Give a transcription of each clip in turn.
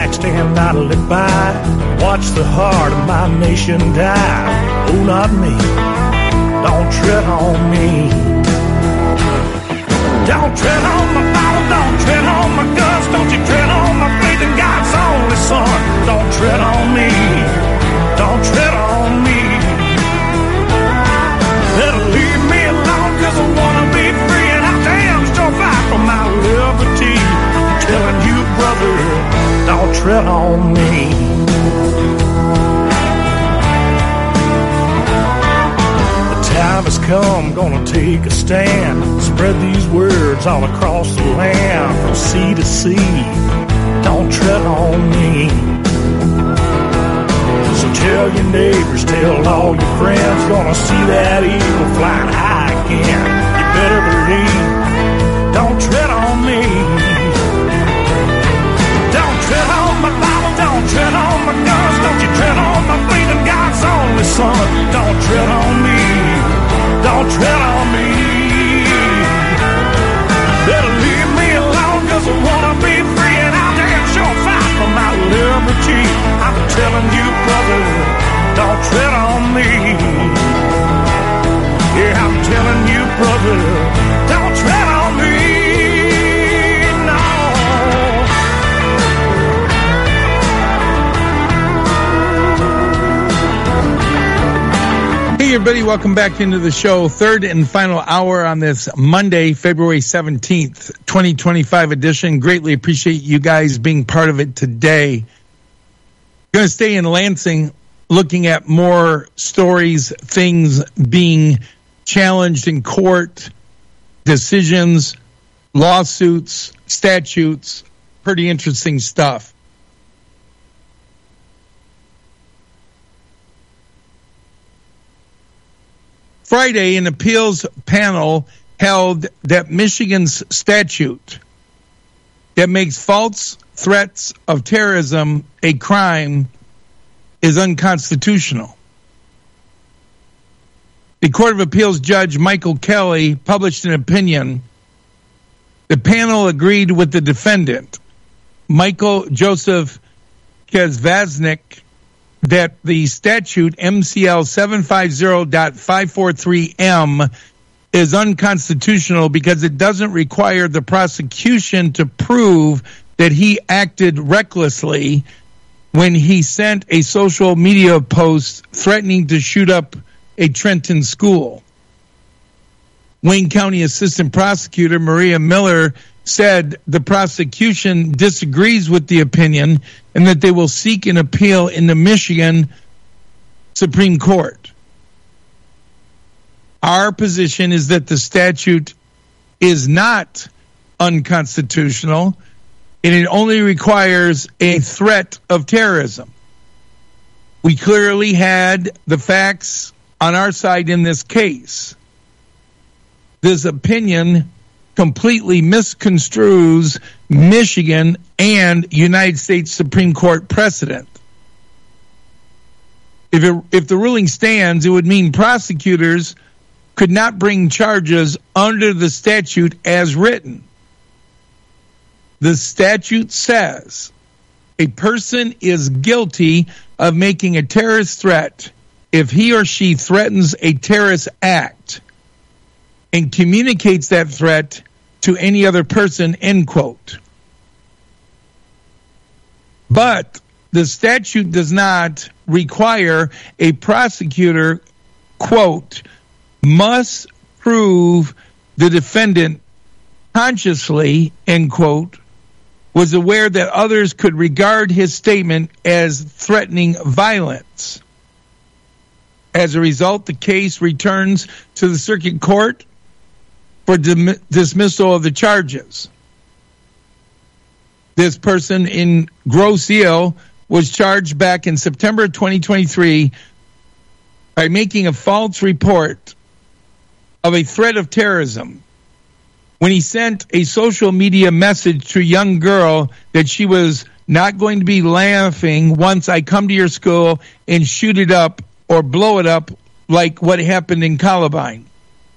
can't stand idly by. Watch the heart of my nation die. Oh, not me. Don't tread on me. Don't tread on my Bible. Don't tread on my guns. Don't you tread on my faith in God's only Son. Don't tread on me. Don't tread on me. Better leave me alone, 'cause I wanna be free, and I damn sure fight for my liberty. I'm telling you, brother, don't tread on me. Time has come, gonna take a stand. Spread these words all across the land, from sea to sea. Don't tread on me. So tell your neighbors, tell all your friends, gonna see that eagle flying high again. You better believe, don't tread on me. Don't tread on my Bible, don't tread on my guns. Don't you tread on my faith in God's only Son. Don't tread on me. Don't tread on me. Better leave me alone, 'cause I wanna be free, and I'll damn sure fight for my liberty. I'm telling you, brother, don't tread on me. Yeah, I'm telling you, brother, don't tread on me. No. Hey everybody, welcome back into the show. Third and final hour on this Monday, February 17th, 2025 edition. Greatly appreciate you guys being part of it today. Going to stay in Lansing, looking at more stories, things being challenged in court, decisions, lawsuits, statutes, pretty interesting stuff. Friday, an appeals panel held that Michigan's statute that makes false threats of terrorism a crime is unconstitutional. The Court of Appeals Judge Michael Kelly published an opinion. The panel agreed with the defendant, Michael Joseph Kezvaznik, that the statute MCL 750.543M is unconstitutional because it doesn't require the prosecution to prove that he acted recklessly when he sent a social media post threatening to shoot up a Trenton school. Wayne County Assistant Prosecutor Maria Miller said the prosecution disagrees with the opinion and that they will seek an appeal in the Michigan Supreme Court. Our position is that the statute is not unconstitutional, and it only requires a threat of terrorism. We clearly had the facts on our side in this case. This opinion completely misconstrues Michigan and United States Supreme Court precedent. If the ruling stands, it would mean prosecutors could not bring charges under the statute as written. The statute says a person is guilty of making a terrorist threat if he or she threatens a terrorist act and communicates that threat to any other person, end quote. But the statute does not require a prosecutor, quote, must prove the defendant consciously, end quote, was aware that others could regard his statement as threatening violence. As a result, the case returns to the circuit court for dismissal of the charges. This person in Grosse Ile was charged back in September 2023 by making a false report of a threat of terrorism when he sent a social media message to a young girl that she was not going to be laughing once I come to your school and shoot it up or blow it up like what happened in Columbine.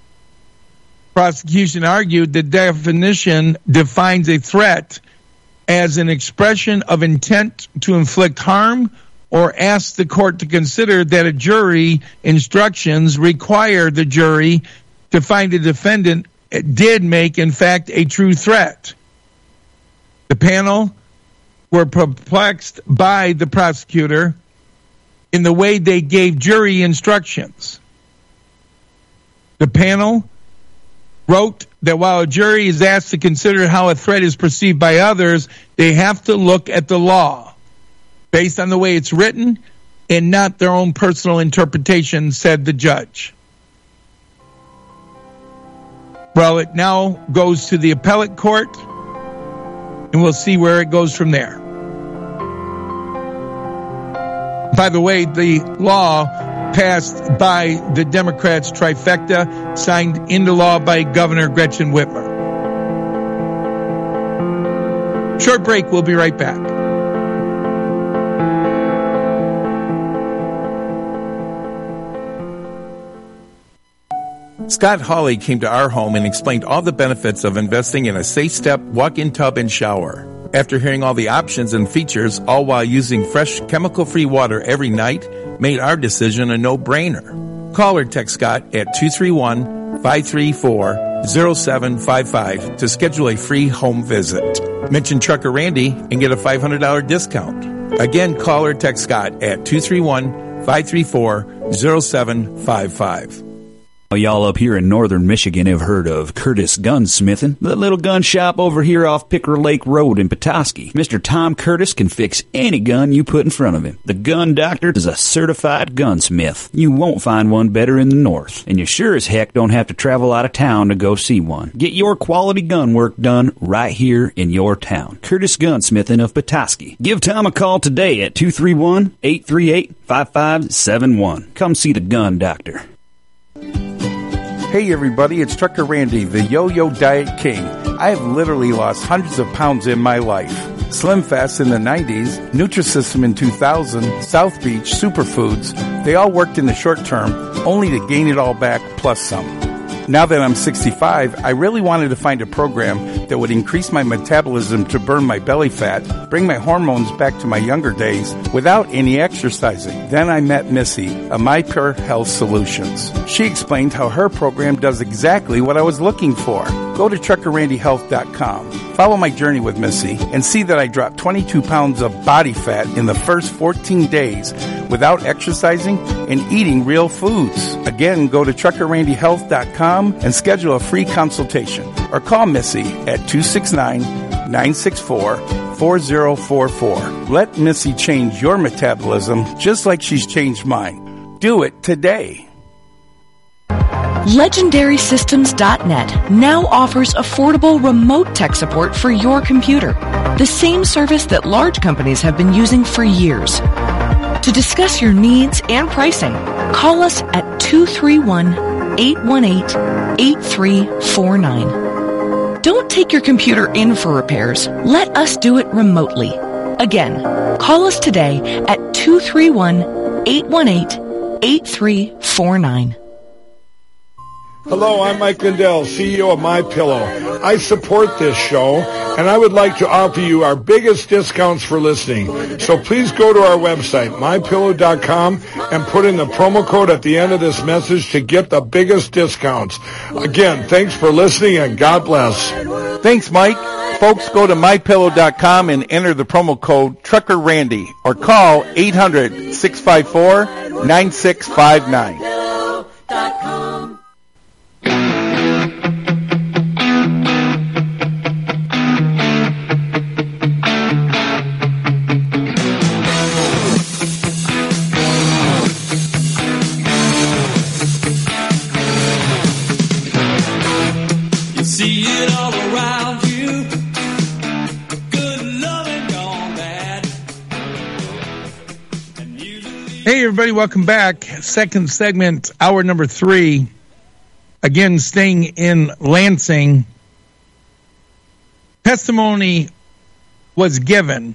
Prosecution argued the definition defines a threat as an expression of intent to inflict harm, or ask the court to consider that a jury instructions require the jury to find the defendant did make, in fact, a true threat. The panel were perplexed by the prosecutor in the way they gave jury instructions. The panel wrote that while a jury is asked to consider how a threat is perceived by others, they have to look at the law based on the way it's written and not their own personal interpretation, said the judge. Well, it now goes to the appellate court, and we'll see where it goes from there. By the way, the law passed by the Democrats trifecta, signed into law by Governor Gretchen Whitmer. Short break, we'll be right back. Scott Hawley came to our home and explained all the benefits of investing in a Safe Step walk-in tub and shower. After hearing all the options and features, all while using fresh, chemical-free water every night, made our decision a no-brainer. Call or text Scott at 231-534-0755 to schedule a free home visit. Mention Trucker Randy and get a $500 discount. Again, call or text Scott at 231-534-0755. Y'all up here in northern Michigan have heard of Curtis Gunsmithing, the little gun shop over here off Picker Lake Road in Petoskey. Mr. Tom Curtis can fix any gun you put in front of him. The Gun Doctor is a certified gunsmith. You won't find one better in the north, and you sure as heck don't have to travel out of town to go see one. Get your quality gun work done right here in your town. Curtis Gunsmithing of Petoskey. Give Tom a call today at 231-838-5571. Come see the Gun Doctor. Hey everybody, it's Trucker Randy, the Yo-Yo Diet King. I have literally lost hundreds of pounds in my life. Slim Fast in the 90s, Nutrisystem in 2000, South Beach, Superfoods, they all worked in the short term, only to gain it all back plus some. Now that I'm 65, I really wanted to find a program that would increase my metabolism to burn my belly fat, bring my hormones back to my younger days without any exercising. Then I met Missy of My Pure Health Solutions. She explained how her program does exactly what I was looking for. Go to TruckerRandyHealth.com. Follow my journey with Missy and see that I dropped 22 pounds of body fat in the first 14 days without exercising and eating real foods. Again, go to TruckerRandyHealth.com and schedule a free consultation or call Missy at 269-964-4044. Let Missy change your metabolism just like she's changed mine. Do it today. LegendarySystems.net now offers affordable remote tech support for your computer, the same service that large companies have been using for years. To discuss your needs and pricing, call us at 231-818-8349. Don't take your computer in for repairs. Let us do it remotely. Again, call us today at 231-818-8349. Hello, I'm Mike Lindell, CEO of MyPillow. I support this show, and I would like to offer you our biggest discounts for listening. So please go to our website, MyPillow.com, and put in the promo code at the end of this message to get the biggest discounts. Again, thanks for listening, and God bless. Thanks, Mike. Folks, go to MyPillow.com and enter the promo code TruckerRandy or call 800-654-9659. Hey, everybody, welcome back. Second segment, hour number 3. Again, staying in Lansing. Testimony was given.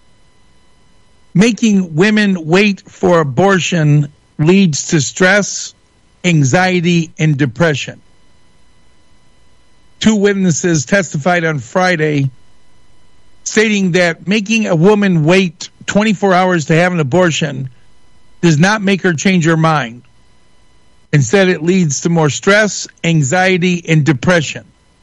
Making women wait for abortion leads to stress, anxiety, and depression. 2 witnesses testified on Friday stating that making a woman wait 24 hours to have an abortion does not make her change her mind. Instead, it leads to more stress, anxiety, and depression.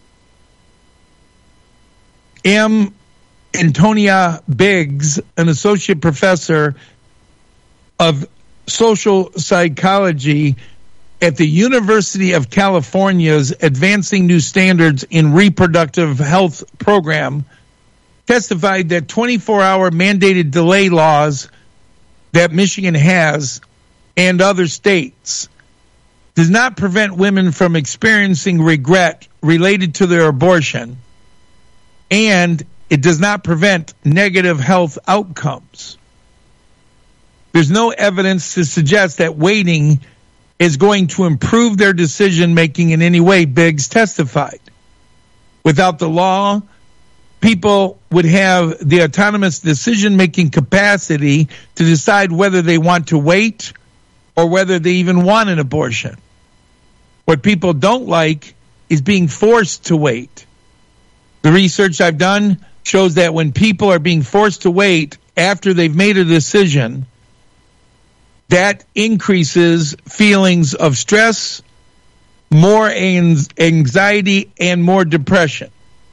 M. Antonia Biggs, an associate professor of social psychology at the University of California's Advancing New Standards in Reproductive Health program, testified that 24-hour mandated delay laws that Michigan has and other states does not prevent women from experiencing regret related to their abortion, and it does not prevent negative health outcomes. There's no evidence to suggest that waiting is going to improve their decision-making in any way, Biggs testified. Without the law, people would have the autonomous decision-making capacity to decide whether they want to wait or whether they even want an abortion. What people don't like is being forced to wait. The research I've done shows that when people are being forced to wait after they've made a decision, that increases feelings of stress, more anxiety, and more depression.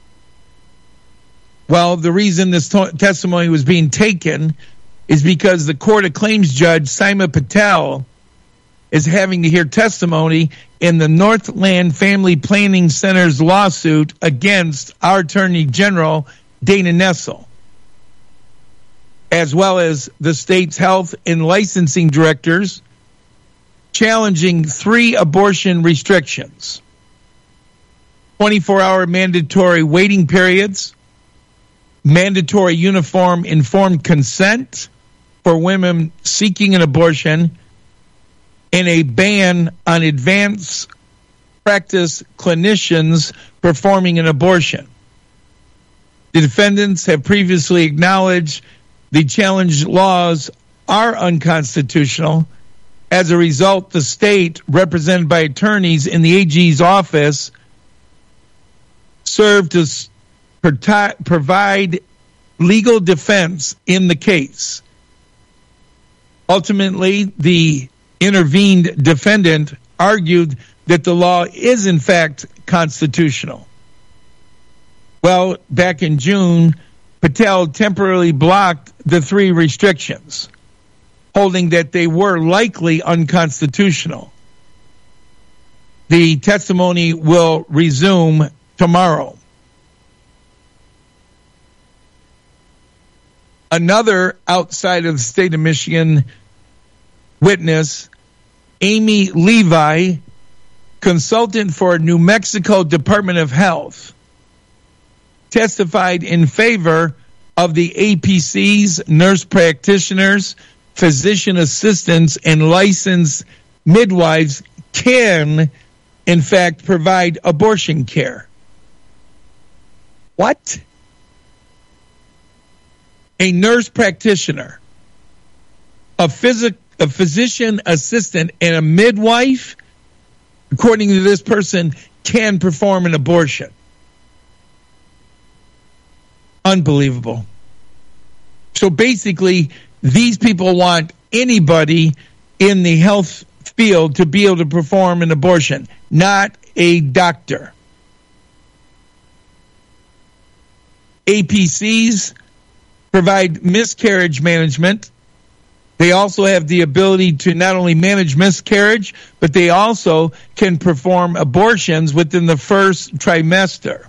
Well, the reason this testimony was being taken is because the Court of Claims judge, Seema Patel, is having to hear testimony in the Northland Family Planning Center's lawsuit against our Attorney General, Dana Nessel, as well as the state's health and licensing directors, challenging 3 abortion restrictions: 24-hour mandatory waiting periods, mandatory uniform informed consent for women seeking an abortion, and a ban on advanced practice clinicians performing an abortion. The defendants have previously acknowledged the challenged laws are unconstitutional. As a result, the state, represented by attorneys in the AG's office, served to provide legal defense in the case. Ultimately, the intervened defendant argued that the law is in fact constitutional. Well, back in June, Patel temporarily blocked the 3 restrictions, holding that they were likely unconstitutional. The testimony will resume tomorrow. Another outside of the state of Michigan witness, Amy Levi, consultant for New Mexico Department of Health, testified in favor of the APCs, nurse practitioners, physician assistants, and licensed midwives can, in fact, provide abortion care. What? A nurse practitioner, a physician assistant, and a midwife, according to this person, can perform an abortion. Unbelievable. So basically, these people want anybody in the health field to be able to perform an abortion, not a doctor. APCs provide miscarriage management. They also have the ability to not only manage miscarriage, but they also can perform abortions within the first trimester.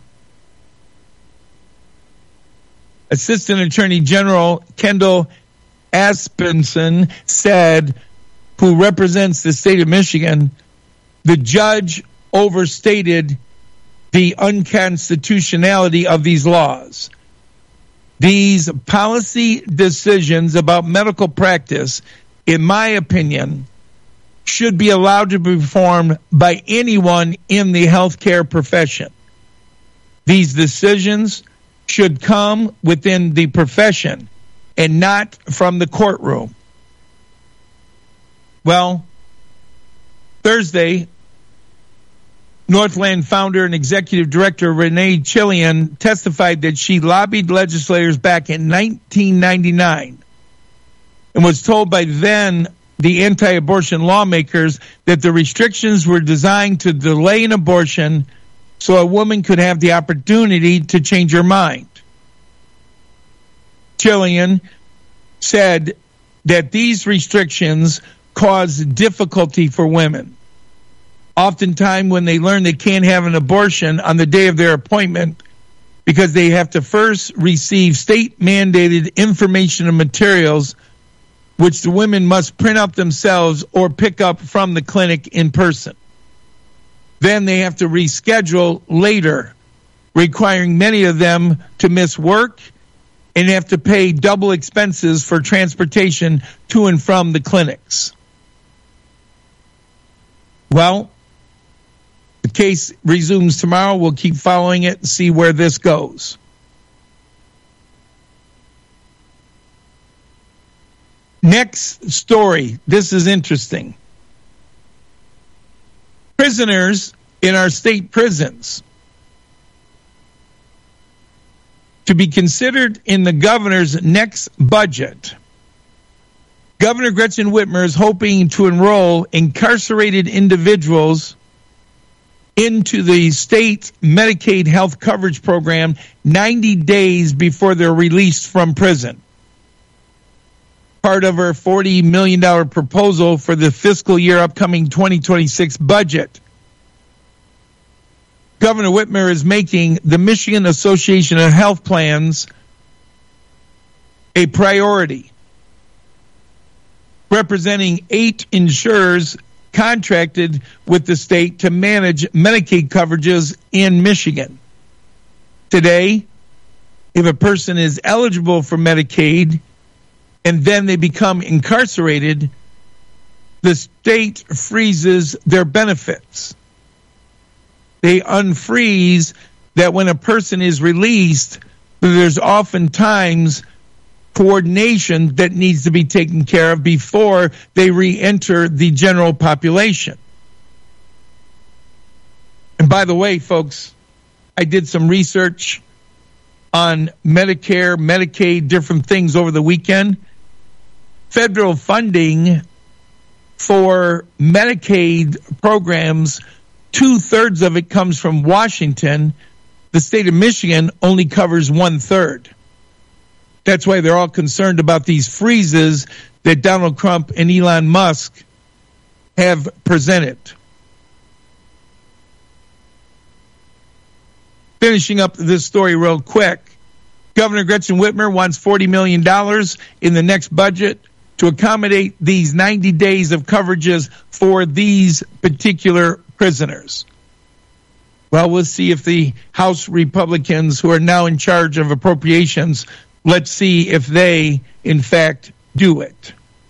Assistant Attorney General Kendall Aspenson said, who represents the state of Michigan, the judge overstated the unconstitutionality of these laws. These policy decisions about medical practice, in my opinion, should be allowed to be performed by anyone in the healthcare profession. These decisions should come within the profession and not from the courtroom. Well, Thursday, Northland founder and executive director Renee Chillian testified that she lobbied legislators back in 1999 and was told by then the anti-abortion lawmakers that the restrictions were designed to delay an abortion so a woman could have the opportunity to change her mind. Chillian said that these restrictions cause difficulty for women. Oftentimes when they learn they can't have an abortion on the day of their appointment because they have to first receive state-mandated information and materials which the women must print up themselves or pick up from the clinic in person. Then they have to reschedule later, requiring many of them to miss work and have to pay double expenses for transportation to and from the clinics. Well, the case resumes tomorrow. We'll keep following it and see where this goes. Next story. This is interesting. Prisoners in our state prisons to be considered in the governor's next budget. Governor Gretchen Whitmer is hoping to enroll incarcerated individuals into the state Medicaid health coverage program 90 days before they're released from prison. Part of her $40 million proposal for the fiscal year upcoming 2026 budget. Governor Whitmer is making the Michigan Association of Health Plans a priority, representing 8 insurers contracted with the state to manage Medicaid coverages in Michigan. Today, if a person is eligible for Medicaid and then they become incarcerated, the state freezes their benefits. They unfreeze that when a person is released, there's oftentimes coordination that needs to be taken care of before they re-enter the general population. And by the way, folks, I did some research on Medicare, Medicaid, different things over the weekend. Federal funding for Medicaid programs, 2/3 of it comes from Washington. The state of Michigan only covers 1/3. That's why they're all concerned about these freezes that Donald Trump and Elon Musk have presented. Finishing up this story real quick, Governor Gretchen Whitmer wants $40 million in the next budget to accommodate these 90 days of coverages for these particular prisoners. Well, we'll see if the House Republicans, who are now in charge of appropriations, let's see if they, in fact, do it.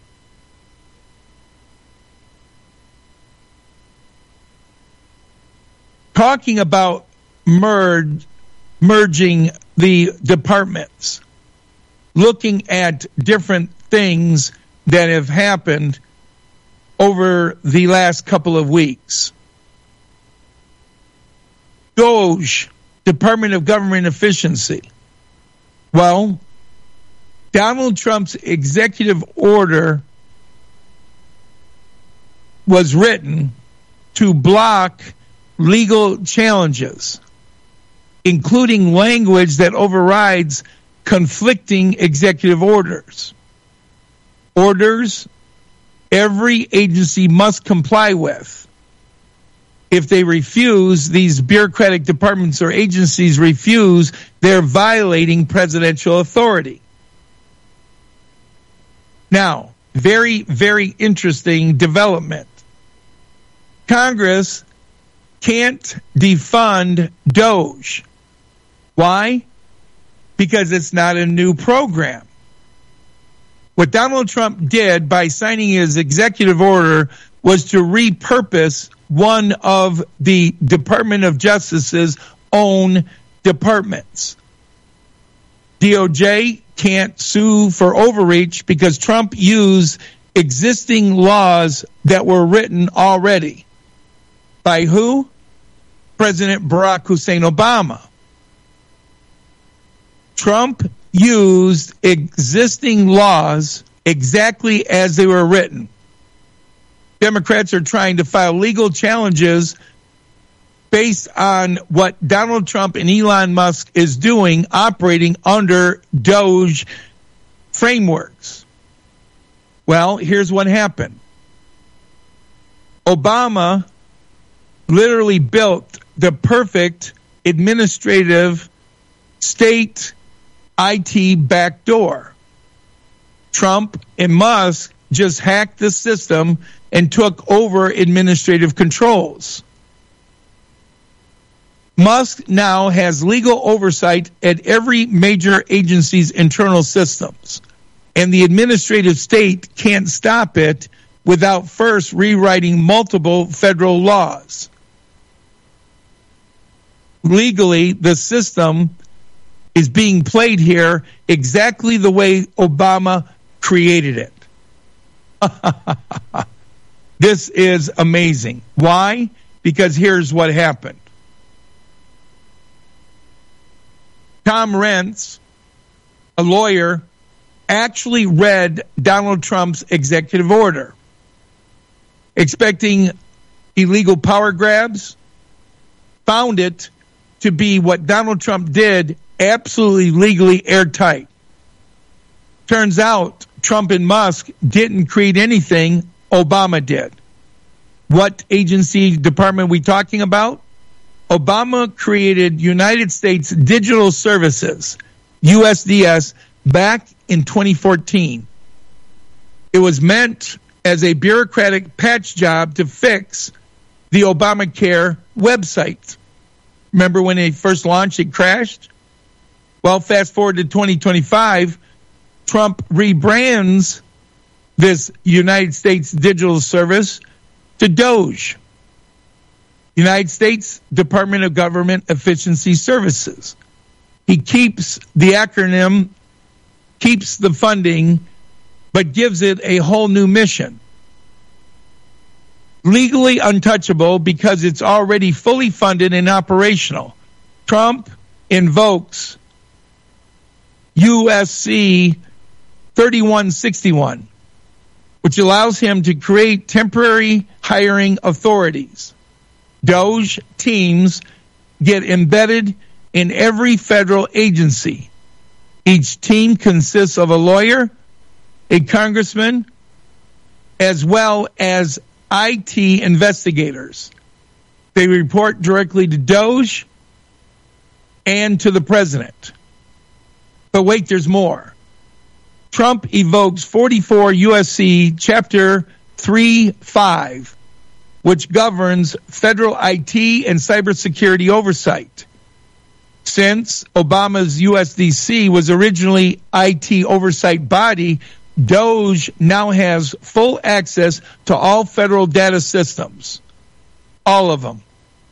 Talking about merging the departments, looking at different things that have happened over the last couple of weeks. DOGE, Department of Government Efficiency. Well, Donald Trump's executive order was written to block legal challenges, including language that overrides conflicting executive orders. Orders every agency must comply with. If they refuse, these bureaucratic departments or agencies refuse, they're violating presidential authority. Now, very, very interesting development. Congress can't defund DOGE. Why? Because it's not a new program. What Donald Trump did by signing his executive order was to repurpose one of the Department of Justice's own departments. DOJ can't sue for overreach because Trump used existing laws that were written already. By who? President Barack Hussein Obama. Trump used existing laws exactly as they were written. Democrats are trying to file legal challenges based on what Donald Trump and Elon Musk is doing, operating under DOGE frameworks. Well, here's what happened. Obama literally built the perfect administrative state IT backdoor. Trump and Musk just hacked the system and took over administrative controls. Musk now has legal oversight at every major agency's internal systems, and the administrative state can't stop it without first rewriting multiple federal laws. Legally, the system is being played here exactly the way Obama created it. This is amazing. Why? Because here's what happened. Tom Renz, a lawyer, actually read Donald Trump's executive order, expecting illegal power grabs, found it to be what Donald Trump did absolutely legally airtight. Turns out Trump and Musk didn't create anything, Obama did. What agency department are we talking about? Obama created United States Digital Services, USDS, back in 2014. It was meant as a bureaucratic patch job to fix the Obamacare website. Remember when they first launched, it crashed? Well, fast forward to 2025, Trump rebrands this United States Digital Service to DOGE, United States Department of Government Efficiency Services. He keeps the acronym, keeps the funding, but gives it a whole new mission. Legally untouchable because it's already fully funded and operational. Trump invokes USC 3161, which allows him to create temporary hiring authorities. DOGE teams get embedded in every federal agency. Each team consists of a lawyer, a congressman, as well as IT investigators. They report directly to DOGE and to the president. But wait, there's more. Trump evokes 44 USC Chapter 3.5, which governs federal IT and cybersecurity oversight. Since Obama's USDC was originally IT oversight body, DOGE now has full access to all federal data systems. All of them.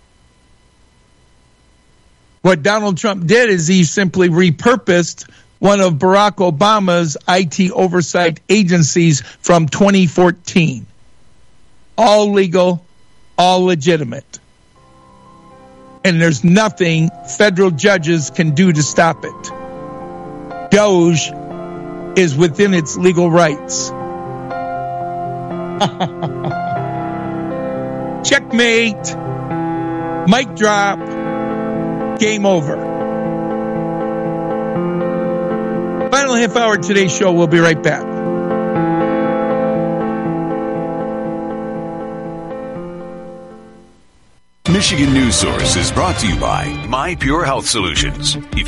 What Donald Trump did is he simply repurposed one of Barack Obama's IT oversight agencies from 2014. All legal, all legitimate. And there's nothing federal judges can do to stop it. DOGE is within its legal rights. Checkmate. Mic drop. Game over. Final half hour of today's show. We'll be right back. Michigan News Source is brought to you by My Pure Health Solutions.